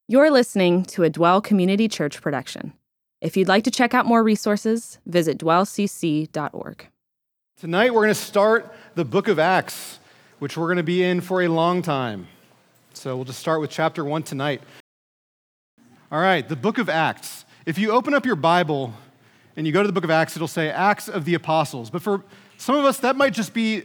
You're listening to a Dwell Community Church production. If you'd like to check out more resources, visit dwellcc.org. Tonight we're going to start the book of Acts, which we're going to be in for a long time. So we'll just start with chapter 1 tonight. All right, the book of Acts. If you open up your Bible and you go to the book of Acts, it'll say Acts of the Apostles. But for some of us, that might just be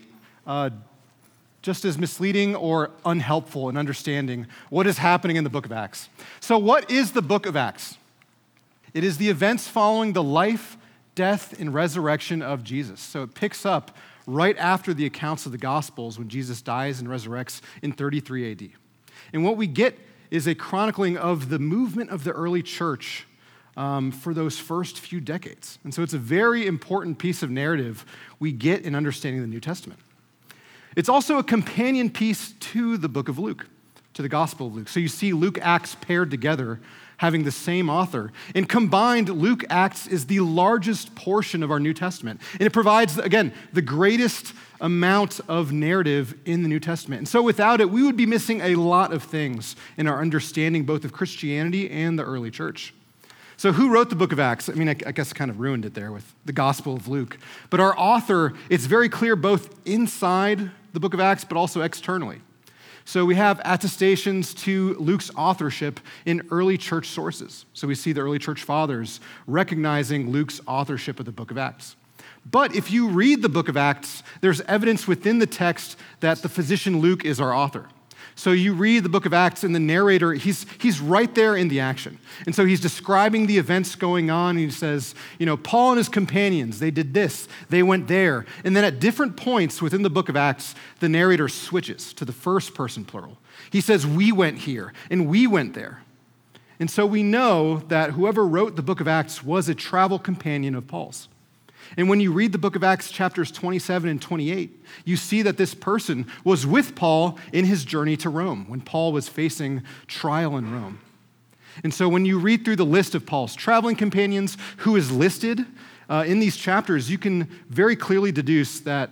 just as misleading or unhelpful in understanding what is happening in the book of Acts. So what is the book of Acts? It is the events following the life, death, and resurrection of Jesus. So it picks up right after the accounts of the Gospels when Jesus dies and resurrects in 33 AD. And what we get is a chronicling of the movement of the early church for those first few decades. And so it's a very important piece of narrative we get in understanding the New Testament. It's also a companion piece to the book of Luke, to the Gospel of Luke. So you see Luke, Acts paired together, having the same author. And combined, Luke, Acts is the largest portion of our New Testament. And it provides, again, the greatest amount of narrative in the New Testament. And so without it, we would be missing a lot of things in our understanding both of Christianity and the early church. So who wrote the book of Acts? I mean, I guess I kind of ruined it there with the Gospel of Luke. But our author, it's very clear both inside the book of Acts, but also externally. So we have attestations to Luke's authorship in early church sources. So we see the early church fathers recognizing Luke's authorship of the book of Acts. But if you read the book of Acts, there's evidence within the text that the physician Luke is our author. So you read the book of Acts and the narrator, he's right there in the action. And so he's describing the events going on. And he says, Paul and his companions, they did this, they went there. And then at different points within the book of Acts, the narrator switches to the first person plural. He says, we went here and we went there. And so we know that whoever wrote the book of Acts was a travel companion of Paul's. And when you read the book of Acts chapters 27 and 28, you see that this person was with Paul in his journey to Rome when Paul was facing trial in Rome. And so when you read through the list of Paul's traveling companions who is listed in these chapters, you can very clearly deduce that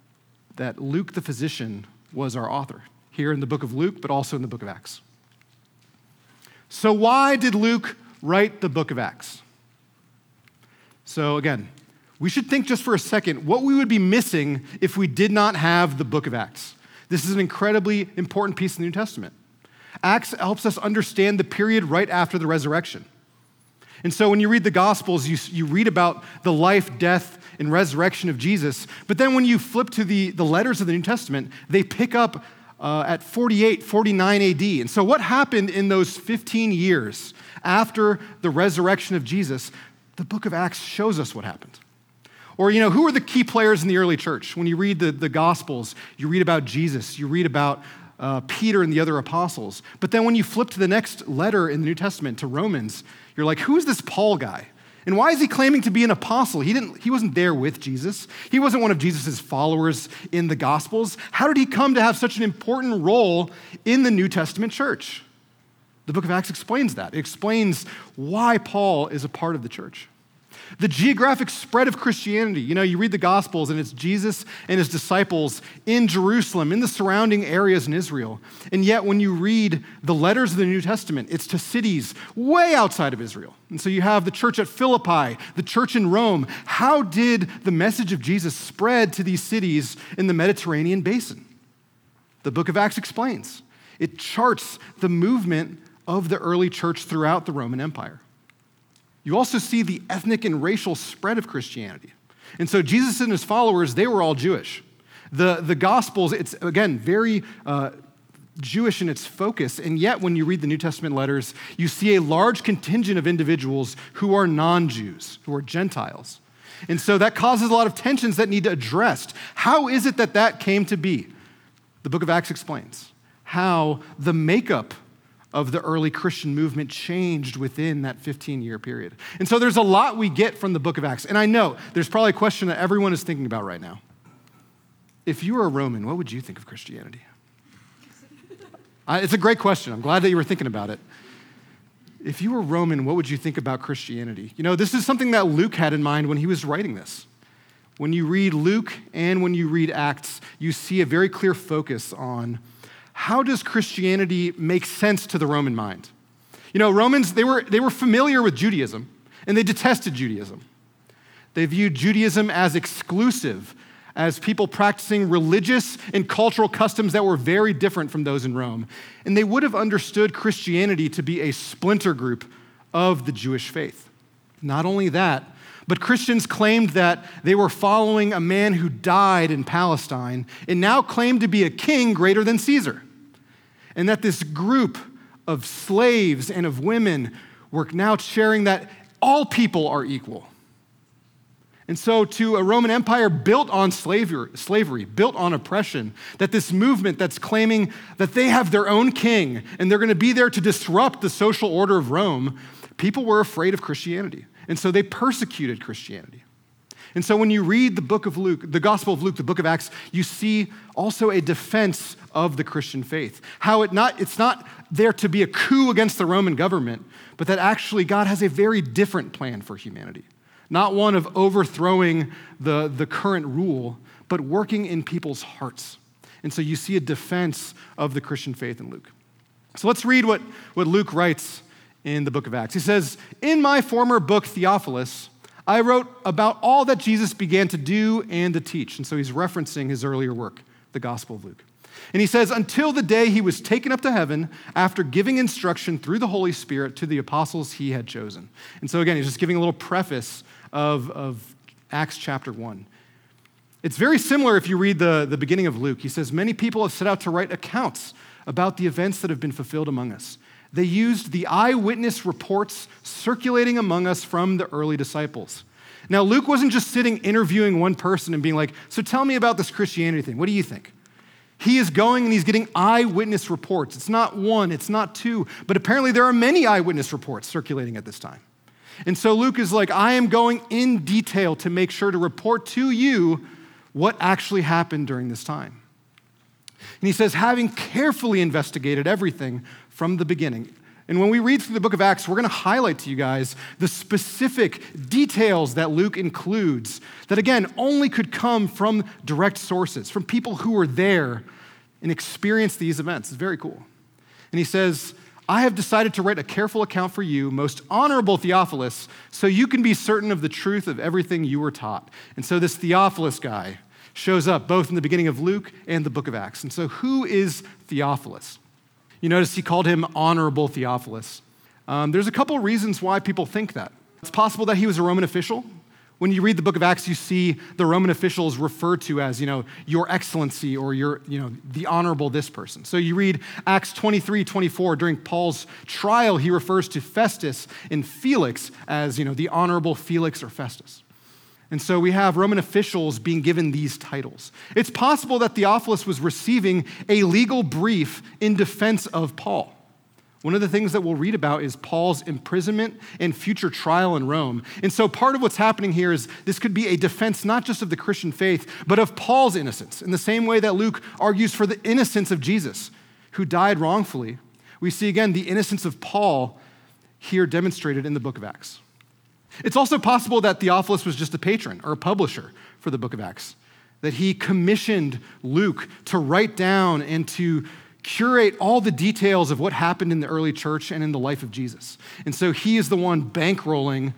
Luke the physician was our author here in the book of Luke, but also in the book of Acts. So why did Luke write the book of Acts? So again, we should think just for a second what we would be missing if we did not have the book of Acts. This is an incredibly important piece of the New Testament. Acts helps us understand the period right after the resurrection. And so when you read the Gospels, you read about the life, death, and resurrection of Jesus. But then when you flip to the letters of the New Testament, they pick up at 48, 49 AD. And so what happened in those 15 years after the resurrection of Jesus? The book of Acts shows us what happened. Or, who are the key players in the early church? When you read the Gospels, you read about Jesus, you read about Peter and the other apostles. But then when you flip to the next letter in the New Testament, to Romans, you're like, who is this Paul guy? And why is he claiming to be an apostle? He wasn't there with Jesus. He wasn't one of Jesus' followers in the Gospels. How did he come to have such an important role in the New Testament church? The book of Acts explains that. It explains why Paul is a part of the church. The geographic spread of Christianity. You read the Gospels and it's Jesus and his disciples in Jerusalem, in the surrounding areas in Israel. And yet when you read the letters of the New Testament, it's to cities way outside of Israel. And so you have the church at Philippi, the church in Rome. How did the message of Jesus spread to these cities in the Mediterranean basin? The book of Acts explains. It charts the movement of the early church throughout the Roman Empire. You also see the ethnic and racial spread of Christianity. And so Jesus and his followers, they were all Jewish. The Gospels, it's, again, very Jewish in its focus. And yet, when you read the New Testament letters, you see a large contingent of individuals who are non-Jews, who are Gentiles. And so that causes a lot of tensions that need to be addressed. How is it that came to be? The book of Acts explains how the makeup of the early Christian movement changed within that 15-year period. And so there's a lot we get from the book of Acts. And I know there's probably a question that everyone is thinking about right now. If you were a Roman, what would you think of Christianity? It's a great question. I'm glad that you were thinking about it. If you were Roman, what would you think about Christianity? This is something that Luke had in mind when he was writing this. When you read Luke and when you read Acts, you see a very clear focus on how does Christianity make sense to the Roman mind? You know, Romans, they were familiar with Judaism, and they detested Judaism. They viewed Judaism as exclusive, as people practicing religious and cultural customs that were very different from those in Rome. And they would have understood Christianity to be a splinter group of the Jewish faith. Not only that, but Christians claimed that they were following a man who died in Palestine and now claimed to be a king greater than Caesar. And that this group of slaves and of women were now sharing that all people are equal. And so to a Roman Empire built on slavery, built on oppression, that this movement that's claiming that they have their own king and they're going to be there to disrupt the social order of Rome, people were afraid of Christianity. And so they persecuted Christianity. And so when you read the book of Luke, the Gospel of Luke, the book of Acts, you see also a defense of the Christian faith. How it's not there to be a coup against the Roman government, but that actually God has a very different plan for humanity. Not one of overthrowing the current rule, but working in people's hearts. And so you see a defense of the Christian faith in Luke. So let's read what Luke writes in the book of Acts. He says, "In my former book, Theophilus, I wrote about all that Jesus began to do and to teach." And so he's referencing his earlier work, the Gospel of Luke. And he says, "Until the day he was taken up to heaven after giving instruction through the Holy Spirit to the apostles he had chosen." And so again, he's just giving a little preface of Acts chapter 1. It's very similar if you read the beginning of Luke. He says, "Many people have set out to write accounts about the events that have been fulfilled among us. They used the eyewitness reports circulating among us from the early disciples." Now, Luke wasn't just sitting interviewing one person and being like, "So tell me about this Christianity thing. What do you think?" He is going and he's getting eyewitness reports. It's not one, it's not two, but apparently there are many eyewitness reports circulating at this time. And so Luke is like, I am going in detail to make sure to report to you what actually happened during this time. And he says, having carefully investigated everything from the beginning. And when we read through the book of Acts, we're going to highlight to you guys the specific details that Luke includes that, again, only could come from direct sources, from people who were there and experienced these events. It's very cool. And he says, I have decided to write a careful account for you, most honorable Theophilus, so you can be certain of the truth of everything you were taught. And so this Theophilus guy shows up both in the beginning of Luke and the book of Acts. And so who is Theophilus? You notice he called him honorable Theophilus. There's a couple reasons why people think that. It's possible that he was a Roman official. When you read the book of Acts, you see the Roman officials referred to as, your excellency or the honorable this person. So you read Acts 23-24, during Paul's trial, he refers to Festus and Felix as, the honorable Felix or Festus. And so we have Roman officials being given these titles. It's possible that Theophilus was receiving a legal brief in defense of Paul. One of the things that we'll read about is Paul's imprisonment and future trial in Rome. And so part of what's happening here is this could be a defense not just of the Christian faith, but of Paul's innocence. In the same way that Luke argues for the innocence of Jesus, who died wrongfully, we see again the innocence of Paul here demonstrated in the book of Acts. It's also possible that Theophilus was just a patron or a publisher for the book of Acts, that he commissioned Luke to write down and to curate all the details of what happened in the early church and in the life of Jesus. And so he is the one bankrolling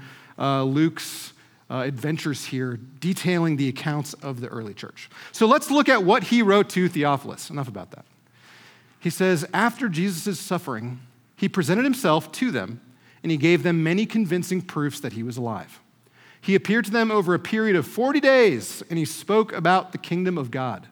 Luke's adventures here, detailing the accounts of the early church. So let's look at what he wrote to Theophilus. Enough about that. He says, after Jesus' suffering, he presented himself to them, and he gave them many convincing proofs that he was alive. He appeared to them over a period of 40 days, and he spoke about the kingdom of God.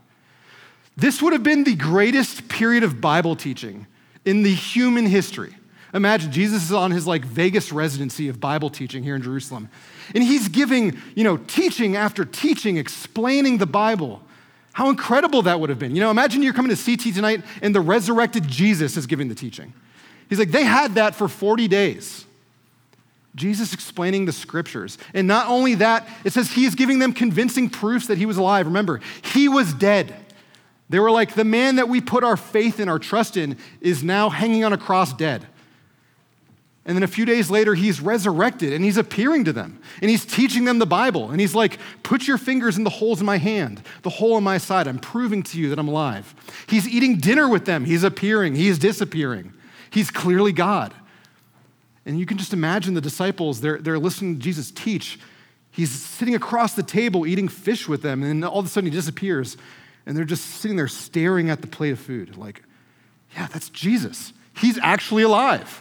This would have been the greatest period of Bible teaching in the human history. Imagine Jesus is on his Vegas residency of Bible teaching here in Jerusalem. And he's giving, teaching after teaching, explaining the Bible. How incredible that would have been. Imagine you're coming to CT tonight and the resurrected Jesus is giving the teaching. He's like, they had that for 40 days. Jesus explaining the scriptures. And not only that, it says he is giving them convincing proofs that he was alive. Remember, he was dead. They were like, the man that we put our faith in, our trust in, is now hanging on a cross dead. And then a few days later, he's resurrected and he's appearing to them and he's teaching them the Bible. And he's like, put your fingers in the holes in my hand, the hole in my side. I'm proving to you that I'm alive. He's eating dinner with them. He's appearing. He's disappearing. He's clearly God. And you can just imagine the disciples, they're listening to Jesus teach. He's sitting across the table eating fish with them, and then all of a sudden he disappears, and they're just sitting there staring at the plate of food like, yeah, that's Jesus. He's actually alive.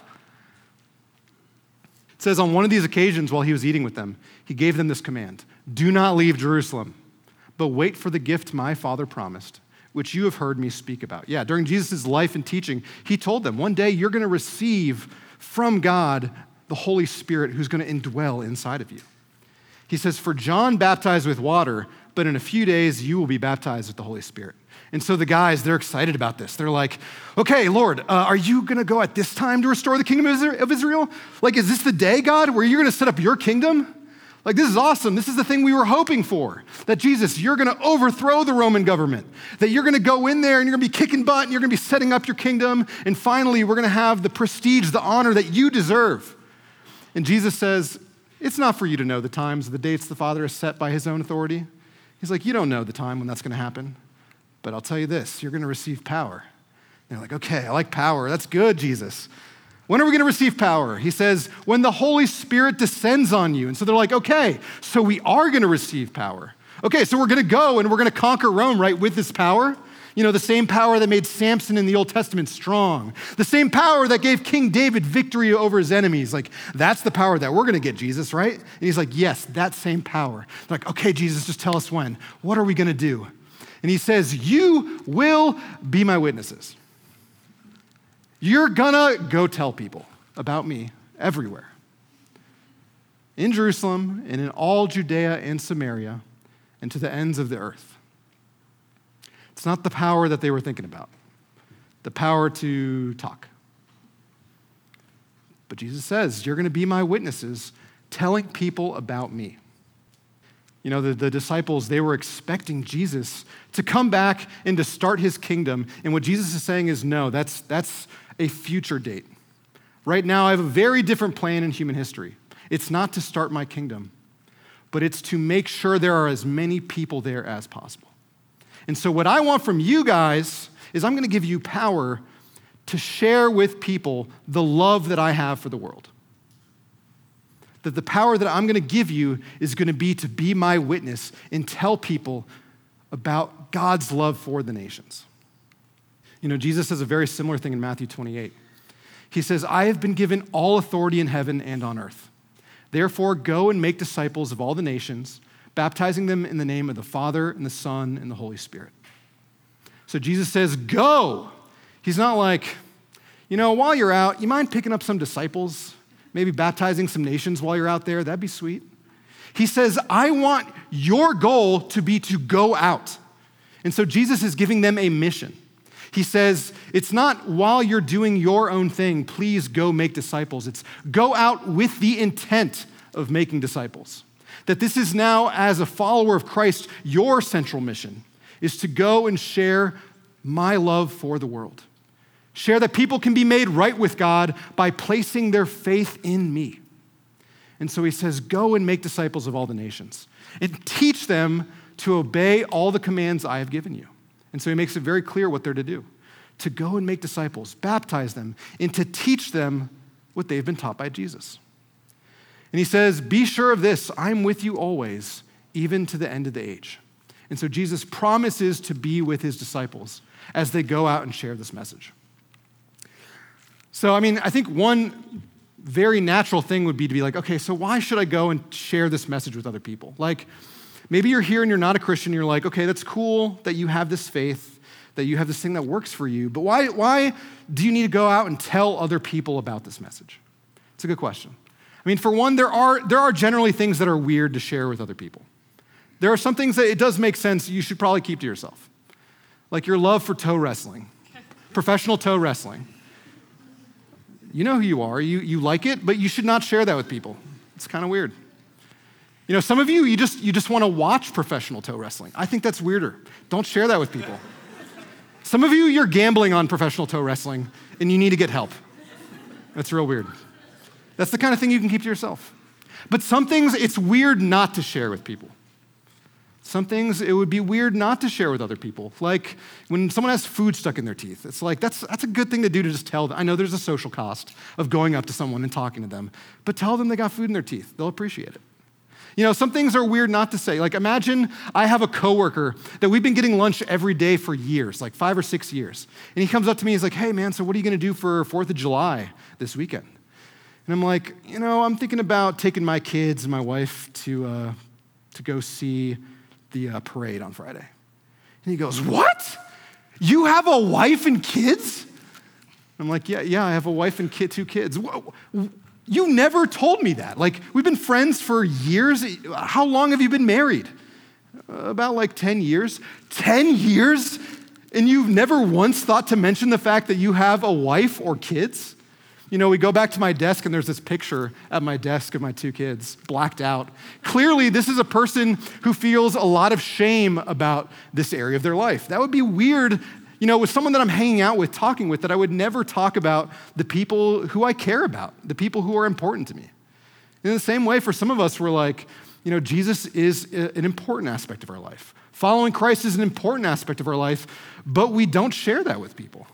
It says on one of these occasions while he was eating with them, he gave them this command: do not leave Jerusalem, but wait for the gift my Father promised, which you have heard me speak about. Yeah, during Jesus' life and teaching, he told them, one day you're going to receive from God the Holy Spirit who's going to indwell inside of you. He says, for John baptized with water, but in a few days you will be baptized with the Holy Spirit. And so the guys, they're excited about this. They're like, okay, Lord, are you going to go at this time to restore the kingdom of Israel? Like, is this the day, God, where you're going to set up your kingdom? Like, this is awesome. This is the thing we were hoping for. That Jesus, you're going to overthrow the Roman government. That you're going to go in there and you're going to be kicking butt and you're going to be setting up your kingdom. And finally, we're going to have the prestige, the honor that you deserve. And Jesus says, it's not for you to know the times, the dates the Father has set by his own authority. He's like, you don't know the time when that's going to happen. But I'll tell you this, you're going to receive power. And they're like, okay, I like power. That's good, Jesus. When are we going to receive power? He says, when the Holy Spirit descends on you. And so they're like, okay, so we are going to receive power. Okay, so we're going to go and we're going to conquer Rome, right, with this power. You know, the same power that made Samson in the Old Testament strong. The same power that gave King David victory over his enemies. Like, that's the power that we're going to get, Jesus, right? And he's like, yes, that same power. They're like, okay, Jesus, just tell us when. What are we going to do? And he says, you will be my witnesses. You're gonna go tell people about me everywhere. In Jerusalem and in all Judea and Samaria and to the ends of the earth. It's not the power that they were thinking about, the power to talk. But Jesus says, you're gonna be my witnesses telling people about me. You know, the disciples, they were expecting Jesus to come back and to start his kingdom. And what Jesus is saying is, no, that's a future date. Right now, I have a very different plan in human history. It's not to start my kingdom, but it's to make sure there are as many people there as possible. And so what I want from you guys is I'm going to give you power to share with people the love that I have for the world. That the power that I'm going to give you is going to be my witness and tell people about God's love for the nations. You know, Jesus says a very similar thing in Matthew 28. He says, I have been given all authority in heaven and on earth. Therefore, go and make disciples of all the nations, baptizing them in the name of the Father and the Son and the Holy Spirit. So Jesus says, go. He's not like, you know, while you're out, you mind picking up some disciples? Maybe baptizing some nations while you're out there, that'd be sweet. He says, I want your goal to be to go out. And so Jesus is giving them a mission. He says, it's not while you're doing your own thing, please go make disciples. It's go out with the intent of making disciples. That this is now, as a follower of Christ, your central mission is to go and share my love for the world. Share that people can be made right with God by placing their faith in me. And so he says, go and make disciples of all the nations and teach them to obey all the commands I have given you. And so he makes it very clear what they're to do, to go and make disciples, baptize them, and to teach them what they've been taught by Jesus. And he says, be sure of this, I'm with you always, even to the end of the age. And so Jesus promises to be with his disciples as they go out and share this message. So, I mean, I think one very natural thing would be to be like, okay, so why should I go and share this message with other people? Like, maybe you're here and you're not a Christian, and you're like, okay, that's cool that you have this faith, that you have this thing that works for you, but why do you need to go out and tell other people about this message? It's a good question. I mean, for one, there are generally things that are weird to share with other people. There are some things that it does make sense you should probably keep to yourself, like your love for toe wrestling, professional toe wrestling. You know who you are, you like it, but you should not share that with people. It's kind of weird. You know, some of you just want to watch professional toe wrestling. I think that's weirder. Don't share that with people. Some of you, you're gambling on professional toe wrestling, and you need to get help. That's real weird. That's the kind of thing you can keep to yourself. But some things, it's weird not to share with people. Some things it would be weird not to share with other people. Like when someone has food stuck in their teeth, it's like that's a good thing to do to just tell them. I know there's a social cost of going up to someone and talking to them, but tell them they got food in their teeth. They'll appreciate it. Some things are weird not to say. Like imagine I have a coworker that we've been getting lunch every day for years, like 5 or 6 years. And he comes up to me, he's like, hey man, so what are you gonna do for 4th of July this weekend? And I'm like, I'm thinking about taking my kids and my wife to go see the parade on Friday. And he goes, what? You have a wife and kids? I'm like, yeah, I have a wife and 2 kids. You never told me that. Like, we've been friends for years. How long have you been married? About like 10 years. 10 years? And you've never once thought to mention the fact that you have a wife or kids? We go back to my desk and there's this picture at my desk of my 2 kids, blacked out. Clearly, this is a person who feels a lot of shame about this area of their life. That would be weird, with someone that I'm hanging out with, talking with, that I would never talk about the people who I care about, the people who are important to me. In the same way, for some of us, we're like, Jesus is an important aspect of our life. Following Christ is an important aspect of our life, but we don't share that with people.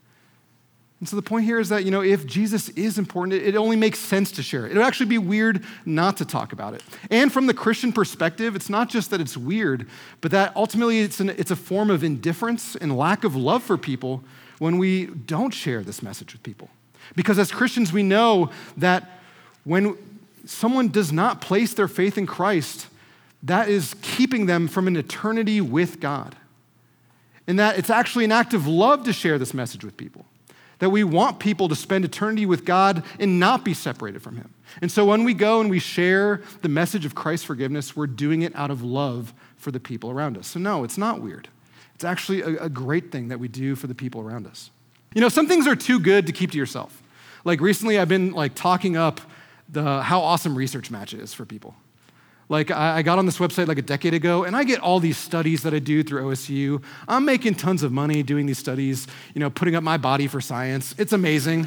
And so the point here is that, if Jesus is important, it only makes sense to share it. It would actually be weird not to talk about it. And from the Christian perspective, it's not just that it's weird, but that ultimately it's a form of indifference and lack of love for people when we don't share this message with people. Because as Christians, we know that when someone does not place their faith in Christ, that is keeping them from an eternity with God. And that it's actually an act of love to share this message with people. That we want people to spend eternity with God and not be separated from him. And so when we go and we share the message of Christ's forgiveness, we're doing it out of love for the people around us. So no, it's not weird. It's actually a great thing that we do for the people around us. Some things are too good to keep to yourself. Like recently I've been talking up how awesome Research Match is for people. I got on this website a decade ago, and I get all these studies that I do through OSU. I'm making tons of money doing these studies, putting up my body for science. It's amazing.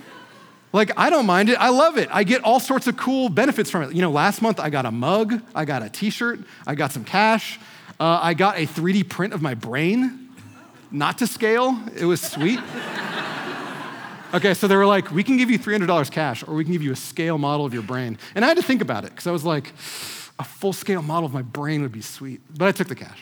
I don't mind it. I love it. I get all sorts of cool benefits from it. Last month I got a mug, I got a t-shirt, I got some cash. I got a 3D print of my brain, not to scale. It was sweet. Okay, so they were like, we can give you $300 cash, or we can give you a scale model of your brain. And I had to think about it, because I was like, a full-scale model of my brain would be sweet. But I took the cash.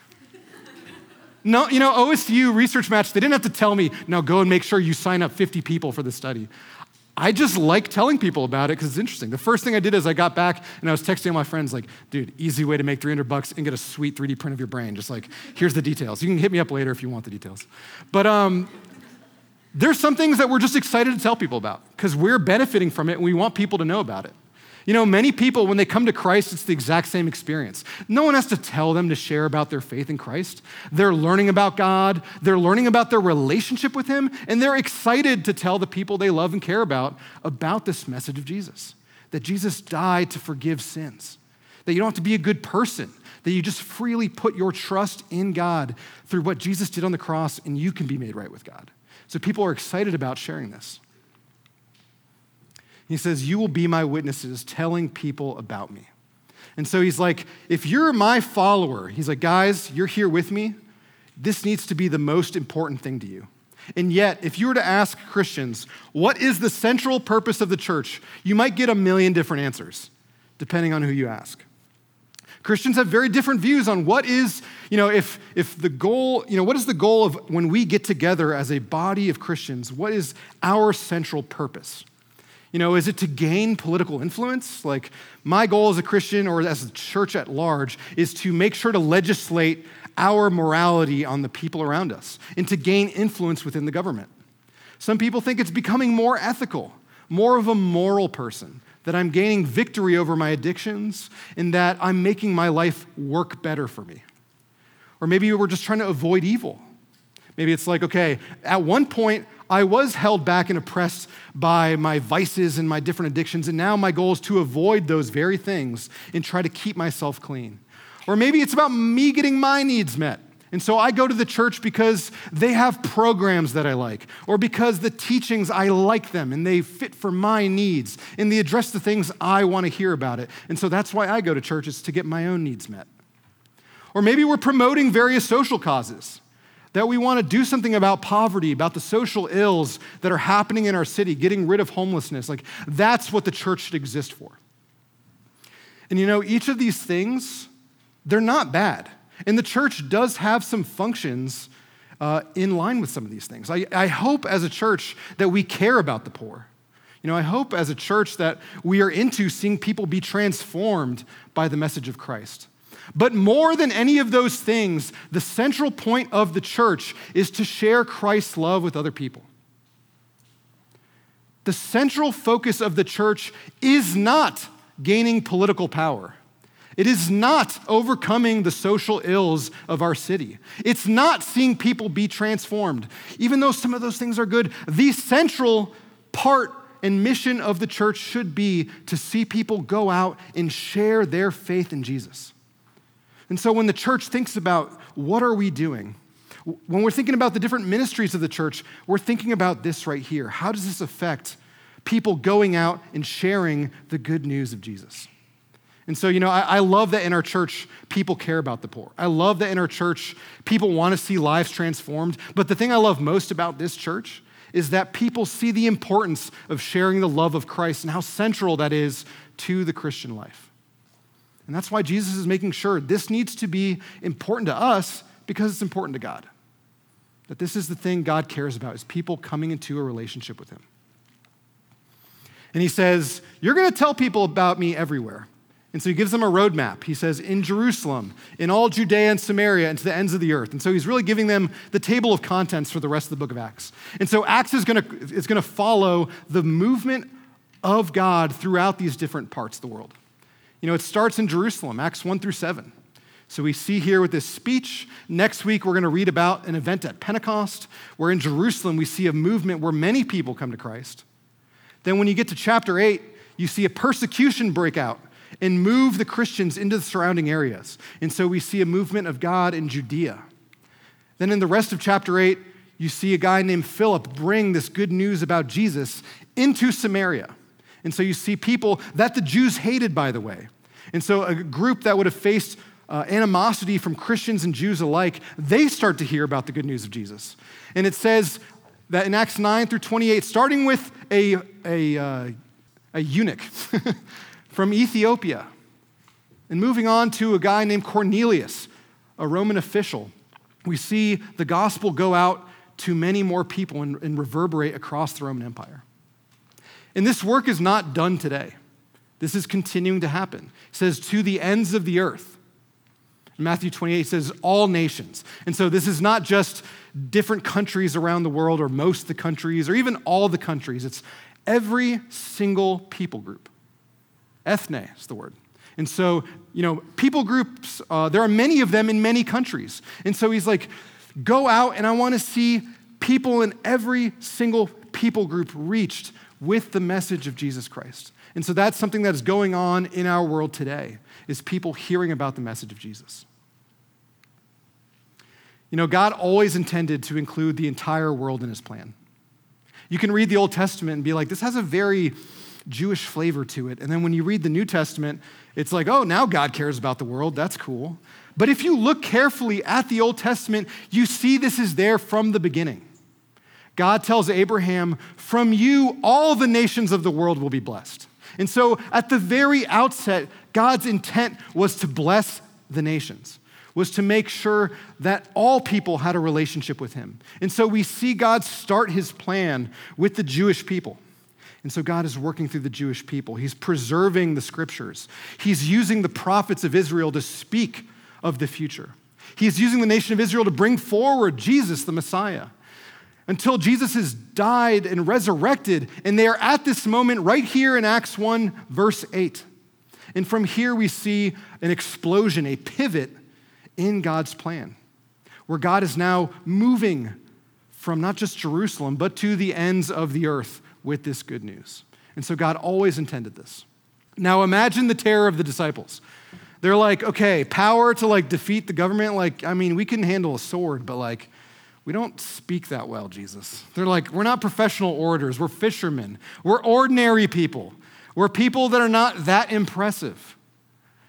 No, OSU Research Match, they didn't have to tell me, now go and make sure you sign up 50 people for the study. I just like telling people about it because it's interesting. The first thing I did is I got back and I was texting all my friends dude, easy way to make $300 and get a sweet 3D print of your brain. Just here's the details. You can hit me up later if you want the details. But there's some things that we're just excited to tell people about because we're benefiting from it and we want people to know about it. Many people, when they come to Christ, it's the exact same experience. No one has to tell them to share about their faith in Christ. They're learning about God, they're learning about their relationship with him, and they're excited to tell the people they love and care about this message of Jesus, that Jesus died to forgive sins, that you don't have to be a good person, that you just freely put your trust in God through what Jesus did on the cross, and you can be made right with God. So people are excited about sharing this. He says, you will be my witnesses telling people about me. And so he's like, if you're my follower, he's like, guys, you're here with me. This needs to be the most important thing to you. And yet, if you were to ask Christians, what is the central purpose of the church? You might get a million different answers, depending on who you ask. Christians have very different views on what is, if the goal, what is the goal of when we get together as a body of Christians? What is our central purpose? Is it to gain political influence? My goal as a Christian or as a church at large is to make sure to legislate our morality on the people around us and to gain influence within the government. Some people think it's becoming more ethical, more of a moral person, that I'm gaining victory over my addictions and that I'm making my life work better for me. Or maybe we're just trying to avoid evil. Maybe it's okay, at one point, I was held back and oppressed by my vices and my different addictions, and now my goal is to avoid those very things and try to keep myself clean. Or maybe it's about me getting my needs met. And so I go to the church because they have programs that I like, or because the teachings, I like them and they fit for my needs and they address the things I want to hear about it. And so that's why I go to church, is to get my own needs met. Or maybe we're promoting various social causes, that we want to do something about poverty, about the social ills that are happening in our city, getting rid of homelessness. Like, that's what the church should exist for. And each of these things, they're not bad. And the church does have some functions in line with some of these things. I hope as a church that we care about the poor. I hope as a church that we are into seeing people be transformed by the message of Christ. But more than any of those things, the central point of the church is to share Christ's love with other people. The central focus of the church is not gaining political power. It is not overcoming the social ills of our city. It's not seeing people be transformed. Even though some of those things are good, the central part and mission of the church should be to see people go out and share their faith in Jesus. And so when the church thinks about what are we doing, when we're thinking about the different ministries of the church, we're thinking about this right here. How does this affect people going out and sharing the good news of Jesus? And so, I love that in our church, people care about the poor. I love that in our church, people want to see lives transformed. But the thing I love most about this church is that people see the importance of sharing the love of Christ and how central that is to the Christian life. And that's why Jesus is making sure this needs to be important to us because it's important to God. That this is the thing God cares about, is people coming into a relationship with him. And he says, you're going to tell people about me everywhere. And so he gives them a roadmap. He says, in Jerusalem, in all Judea and Samaria, and to the ends of the earth. And so he's really giving them the table of contents for the rest of the book of Acts. And so Acts is going to follow the movement of God throughout these different parts of the world. It starts in Jerusalem, Acts 1-7. So we see here with this speech. Next week, we're going to read about an event at Pentecost, where in Jerusalem, we see a movement where many people come to Christ. Then when you get to chapter 8, you see a persecution break out and move the Christians into the surrounding areas. And so we see a movement of God in Judea. Then in the rest of chapter 8, you see a guy named Philip bring this good news about Jesus into Samaria. And so you see people that the Jews hated, by the way. And so a group that would have faced animosity from Christians and Jews alike, they start to hear about the good news of Jesus. And it says that in Acts 9-28, starting with a eunuch from Ethiopia, and moving on to a guy named Cornelius, a Roman official, we see the gospel go out to many more people and reverberate across the Roman Empire. And this work is not done today. This is continuing to happen. It says, to the ends of the earth. In Matthew 28, it says, all nations. And so this is not just different countries around the world, or most of the countries, or even all the countries. It's every single people group. Ethne is the word. And so, people groups, there are many of them in many countries. And so he's like, go out and I want to see people in every single people group reached with the message of Jesus Christ. And so that's something that is going on in our world today, is people hearing about the message of Jesus. God always intended to include the entire world in his plan. You can read the Old Testament and be like, this has a very Jewish flavor to it. And then when you read the New Testament, it's like, oh, now God cares about the world. That's cool. But if you look carefully at the Old Testament, you see this is there from the beginning. God tells Abraham, from you, all the nations of the world will be blessed. And so at the very outset, God's intent was to bless the nations, was to make sure that all people had a relationship with him. And so we see God start his plan with the Jewish people. And so God is working through the Jewish people. He's preserving the scriptures. He's using the prophets of Israel to speak of the future. He's using the nation of Israel to bring forward Jesus, the Messiah, until Jesus has died and resurrected. And they are at this moment right here in Acts 1, verse 8. And from here we see an explosion, a pivot in God's plan, where God is now moving from not just Jerusalem, but to the ends of the earth with this good news. And so God always intended this. Now imagine the terror of the disciples. They're like, okay, power to defeat the government. We can handle a sword, but we don't speak that well, Jesus. They're like, we're not professional orators. We're fishermen. We're ordinary people. We're people that are not that impressive.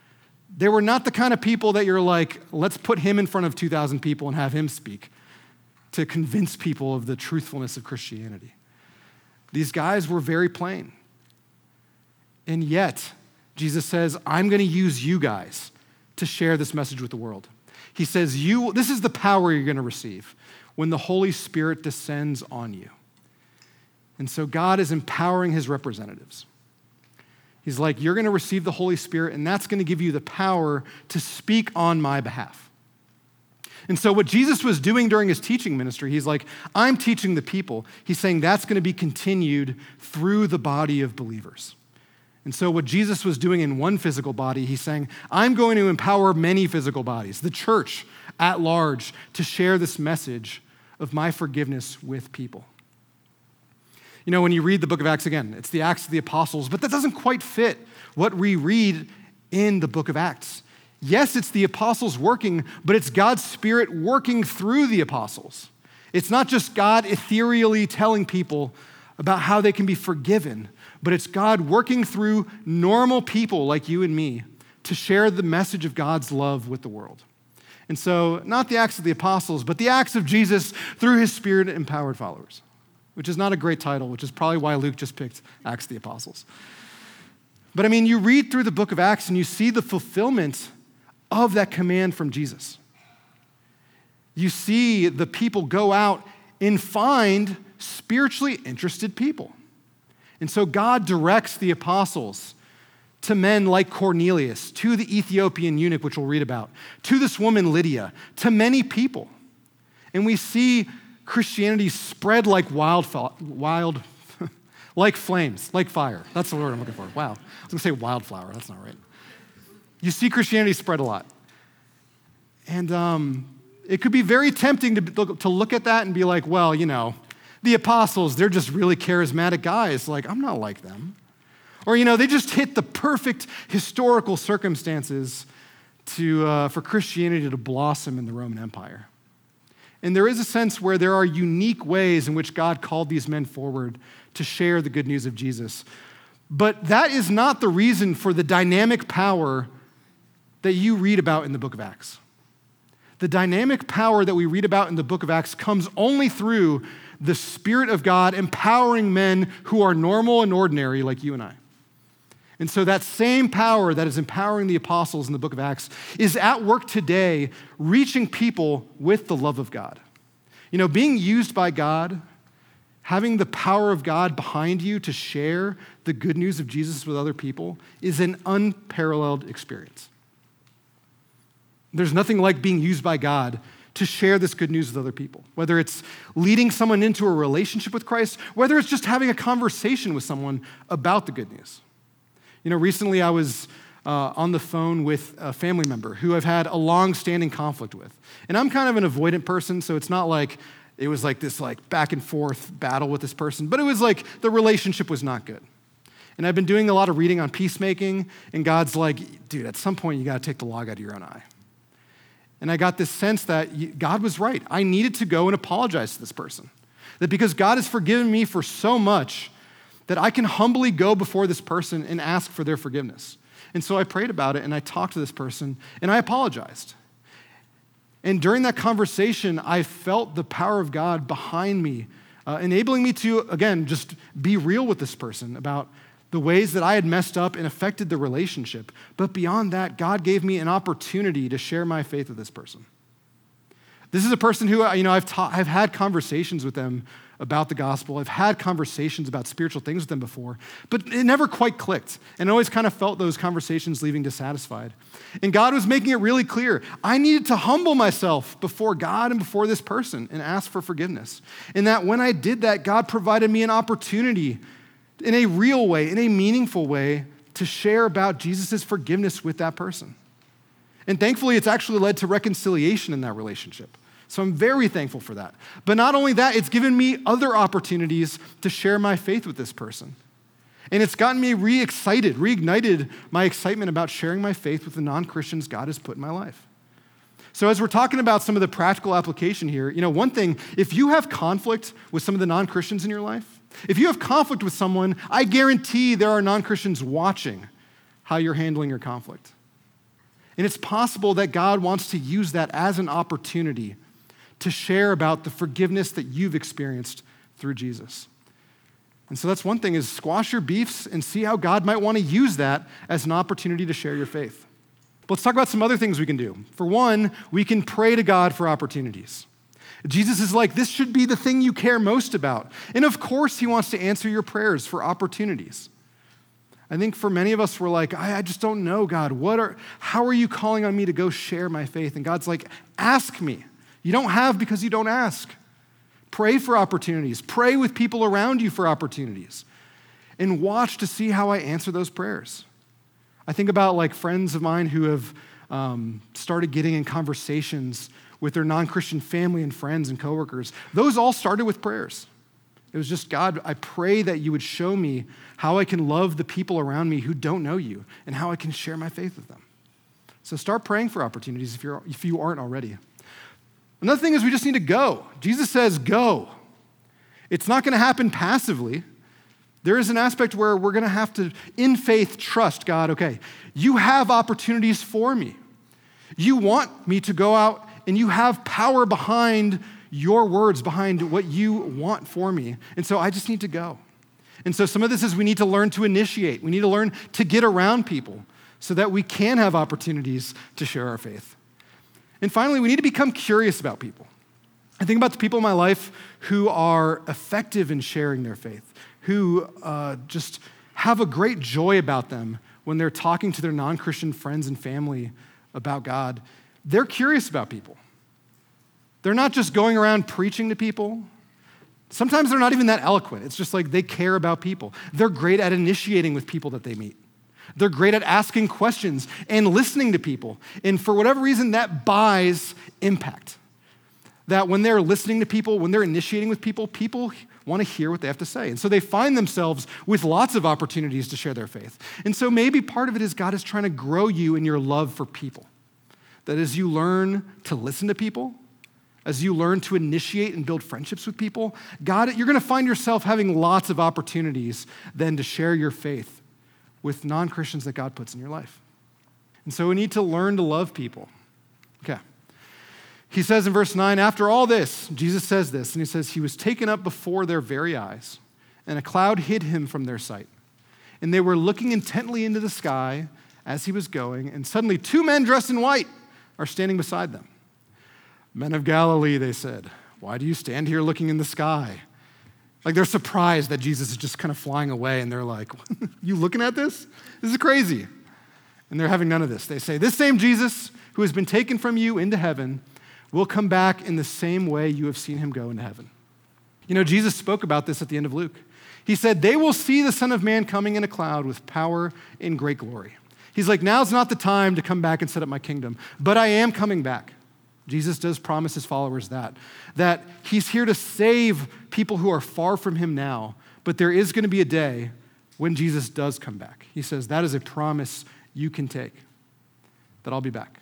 They were not the kind of people that you're like, let's put him in front of 2,000 people and have him speak to convince people of the truthfulness of Christianity. These guys were very plain. And yet, Jesus says, I'm going to use you guys to share this message with the world. He says, this is the power you're going to receive when the Holy Spirit descends on you. And so God is empowering his representatives. He's like, you're going to receive the Holy Spirit, and that's going to give you the power to speak on my behalf. And so what Jesus was doing during his teaching ministry, he's like, I'm teaching the people. He's saying that's going to be continued through the body of believers. And so what Jesus was doing in one physical body, he's saying, I'm going to empower many physical bodies, the church at large, to share this message of my forgiveness with people. You know, when you read the book of Acts again, it's the Acts of the Apostles, but that doesn't quite fit what we read in the book of Acts. Yes, it's the apostles working, but it's God's Spirit working through the apostles. It's not just God ethereally telling people about how they can be forgiven, but it's God working through normal people like you and me to share the message of God's love with the world. And so, not the Acts of the Apostles, but the Acts of Jesus through his Spirit-empowered followers, which is not a great title, which is probably why Luke just picked Acts of the Apostles. But I mean, you read through the book of Acts and you see the fulfillment of that command from Jesus. You see the people go out and find spiritually interested people. And so God directs the apostles to men like Cornelius, to the Ethiopian eunuch, which we'll read about, to this woman Lydia, to many people. And we see Christianity spread like like flames, like fire. That's the word I'm looking for. Wow. I was going to say wildflower. That's not right. You see Christianity spread a lot. And it could be very tempting to look at that and be like, well, you know, the apostles, they're just really charismatic guys. Like, I'm not like them. Or, you know, they just hit the perfect historical circumstances for Christianity to blossom in the Roman Empire. And there is a sense where there are unique ways in which God called these men forward to share the good news of Jesus. But that is not the reason for the dynamic power that you read about in the book of Acts. The dynamic power that we read about in the book of Acts comes only through the Spirit of God empowering men who are normal and ordinary like you and I. And so that same power that is empowering the apostles in the book of Acts is at work today, reaching people with the love of God. You know, being used by God, having the power of God behind you to share the good news of Jesus with other people is an unparalleled experience. There's nothing like being used by God to share this good news with other people, whether it's leading someone into a relationship with Christ, whether it's just having a conversation with someone about the good news. You know, recently I was on the phone with a family member who I've had a long-standing conflict with. And I'm kind of an avoidant person, so it's not like it was like this like back and forth battle with this person, but it was like the relationship was not good. And I've been doing a lot of reading on peacemaking, and God's like, dude, at some point you got to take the log out of your own eye. And I got this sense that God was right. I needed to go and apologize to this person. That because God has forgiven me for so much, that I can humbly go before this person and ask for their forgiveness. And so I prayed about it, and I talked to this person, and I apologized. And during that conversation, I felt the power of God behind me, enabling me to, again, just be real with this person about the ways that I had messed up and affected the relationship. But beyond that, God gave me an opportunity to share my faith with this person. This is a person who, you know, I've had conversations with them about the gospel. I've had conversations about spiritual things with them before, but it never quite clicked. And I always kind of felt those conversations leaving dissatisfied. And God was making it really clear. I needed to humble myself before God and before this person and ask for forgiveness. And that when I did that, God provided me an opportunity in a real way, in a meaningful way, to share about Jesus' forgiveness with that person. And thankfully, it's actually led to reconciliation in that relationship. So I'm very thankful for that. But not only that, it's given me other opportunities to share my faith with this person. And it's gotten me reignited my excitement about sharing my faith with the non-Christians God has put in my life. So as we're talking about some of the practical application here, you know, one thing, if you have conflict with some of the non-Christians in your life, if you have conflict with someone, I guarantee there are non-Christians watching how you're handling your conflict. And it's possible that God wants to use that as an opportunity to share about the forgiveness that you've experienced through Jesus. And so that's one thing, is squash your beefs and see how God might want to use that as an opportunity to share your faith. But let's talk about some other things we can do. For one, we can pray to God for opportunities. Jesus is like, this should be the thing you care most about. And of course, he wants to answer your prayers for opportunities. I think for many of us, we're like, I just don't know, God. How are you calling on me to go share my faith? And God's like, ask me. You don't have because you don't ask. Pray for opportunities. Pray with people around you for opportunities. And watch to see how I answer those prayers. I think about like friends of mine who have started getting in conversations with their non-Christian family and friends and coworkers. Those all started with prayers. It was just, God, I pray that you would show me how I can love the people around me who don't know you and how I can share my faith with them. So start praying for opportunities if you aren't already. Another thing is we just need to go. Jesus says go. It's not going to happen passively. There is an aspect where we're going to have to, in faith, trust God. Okay, you have opportunities for me. You want me to go out, and you have power behind your words, behind what you want for me. And so I just need to go. And so some of this is we need to learn to initiate. We need to learn to get around people so that we can have opportunities to share our faith. And finally, we need to become curious about people. I think about the people in my life who are effective in sharing their faith, who just have a great joy about them when they're talking to their non-Christian friends and family about God. They're curious about people. They're not just going around preaching to people. Sometimes they're not even that eloquent. It's just like they care about people. They're great at initiating with people that they meet. They're great at asking questions and listening to people. And for whatever reason, that buys impact. That when they're listening to people, when they're initiating with people, people want to hear what they have to say. And so they find themselves with lots of opportunities to share their faith. And so maybe part of it is God is trying to grow you in your love for people. That as you learn to listen to people, as you learn to initiate and build friendships with people, you're going to find yourself having lots of opportunities then to share your faith with non-Christians that God puts in your life. And so we need to learn to love people. Okay. He says in verse 9, after all this, Jesus says this, and he says, he was taken up before their very eyes, and a cloud hid him from their sight. And they were looking intently into the sky as he was going, and suddenly 2 men dressed in white are standing beside them. Men of Galilee, they said, why do you stand here looking in the sky? Like they're surprised that Jesus is just kind of flying away, and they're like, you looking at this? This is crazy. And they're having none of this. They say, this same Jesus who has been taken from you into heaven will come back in the same way you have seen him go into heaven. You know, Jesus spoke about this at the end of Luke. He said, they will see the Son of Man coming in a cloud with power and great glory. He's like, now's not the time to come back and set up my kingdom, but I am coming back. Jesus does promise his followers that he's here to save people who are far from him now, but there is going to be a day when Jesus does come back. He says, that is a promise you can take, that I'll be back.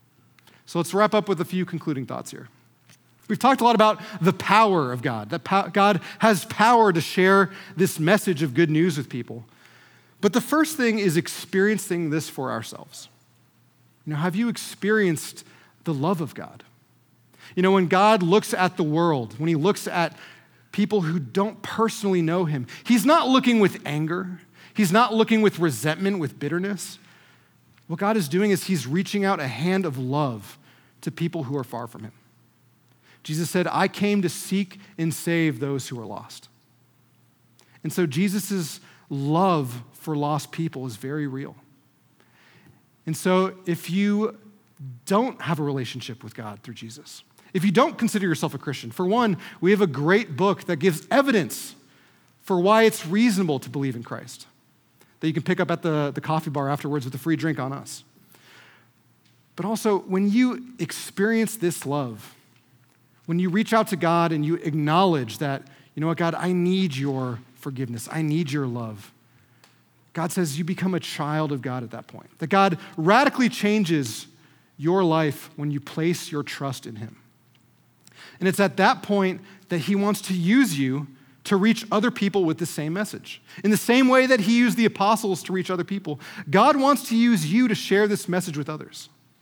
So let's wrap up with a few concluding thoughts here. We've talked a lot about the power of God, that God has power to share this message of good news with people. But the first thing is experiencing this for ourselves. You know, have you experienced the love of God? You know, when God looks at the world, when he looks at people who don't personally know him, he's not looking with anger. He's not looking with resentment, with bitterness. What God is doing is he's reaching out a hand of love to people who are far from him. Jesus said, I came to seek and save those who are lost. And so Jesus' love for lost people is very real. And so if you don't have a relationship with God through Jesus, if you don't consider yourself a Christian, for one, we have a great book that gives evidence for why it's reasonable to believe in Christ that you can pick up at the coffee bar afterwards with a free drink on us. But also, when you experience this love, when you reach out to God and you acknowledge that, you know what, God, I need your forgiveness. I need your love. God says you become a child of God at that point. That God radically changes your life when you place your trust in him. And it's at that point that he wants to use you to reach other people with the same message. In the same way that he used the apostles to reach other people, God wants to use you to share this message with others.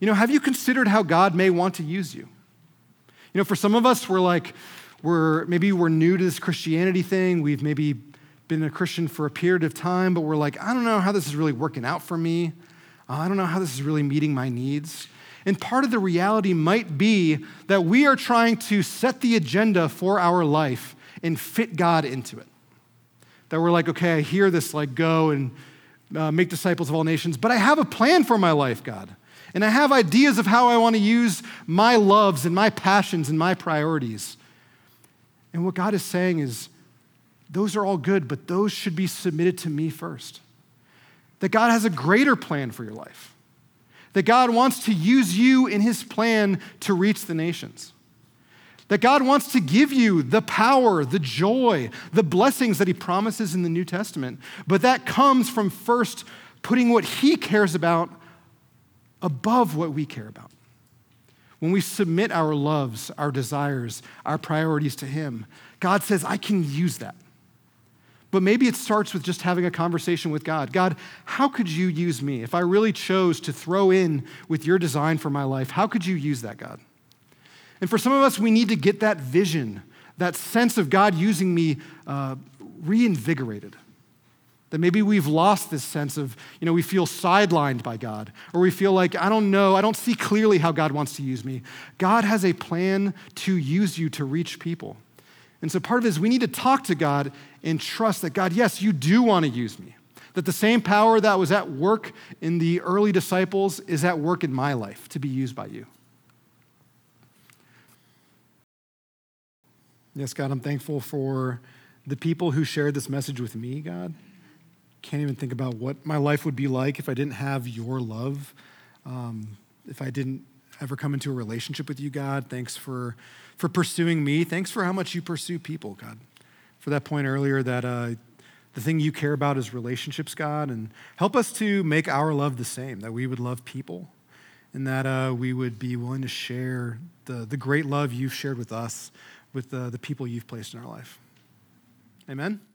Have you considered how God may want to use you? For some of us, we're new to this Christianity thing. We've maybe been a Christian for a period of time, but we're like, I don't know how this is really working out for me. I don't know how this is really meeting my needs. And part of the reality might be that we are trying to set the agenda for our life and fit God into it. That we're like, okay, I hear this, go and make disciples of all nations, but I have a plan for my life, God. And I have ideas of how I want to use my loves and my passions and my priorities. And what God is saying is, those are all good, but those should be submitted to me first. That God has a greater plan for your life. That God wants to use you in his plan to reach the nations. That God wants to give you the power, the joy, the blessings that he promises in the New Testament. But that comes from first putting what he cares about above what we care about. When we submit our loves, our desires, our priorities to him, God says, I can use that. But maybe it starts with just having a conversation with God. God, how could you use me? If I really chose to throw in with your design for my life, how could you use that, God? And for some of us, we need to get that vision, that sense of God using me reinvigorated. That maybe we've lost this sense of, we feel sidelined by God, or we feel like, I don't see clearly how God wants to use me. God has a plan to use you to reach people. And so part of it is we need to talk to God and trust that, God, yes, you do want to use me. That the same power that was at work in the early disciples is at work in my life to be used by you. Yes, God, I'm thankful for the people who shared this message with me, God. Can't even think about what my life would be like if I didn't have your love, if I didn't ever come into a relationship with you, God. Thanks for pursuing me. Thanks for how much you pursue people, God. For that point earlier that the thing you care about is relationships, God, and help us to make our love the same, that we would love people and that we would be willing to share the great love you've shared with us, with the people you've placed in our life. Amen?